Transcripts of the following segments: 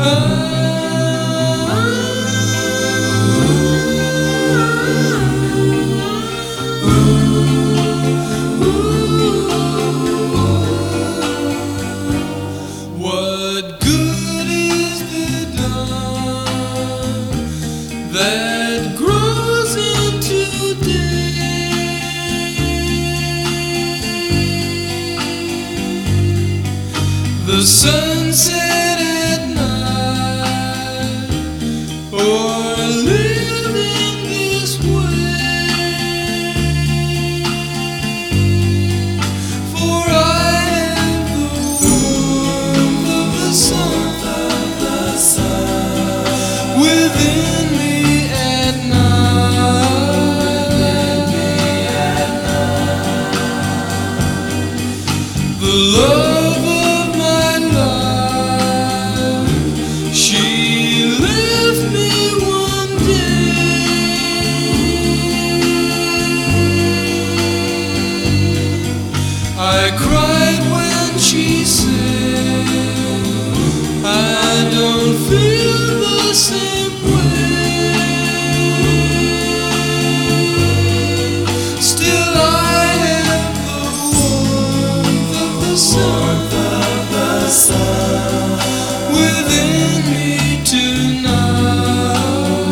What good is the dawn that grows into day? The sunset at night, or living this way. For I have the warmth of the sun within me at night. The love of my life, she left me one day. I cried when she said, I don't feel the same way. Still I have the warmth of the sun within me tonight.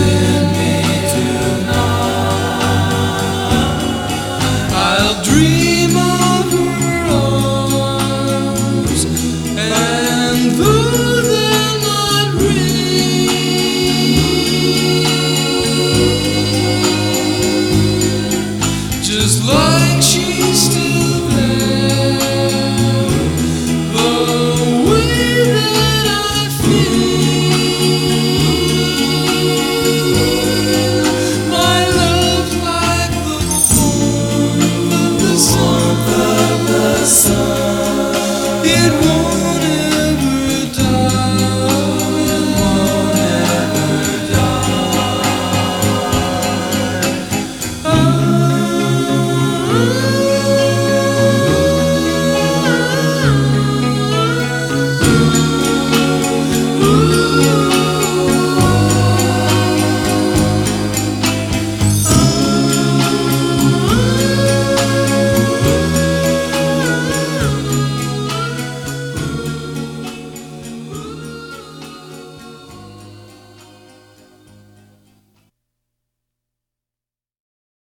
I'll dream of her arms, and though they're not real, just like she's still there, the way that I feel, my love's like the warmth of the sun. It won't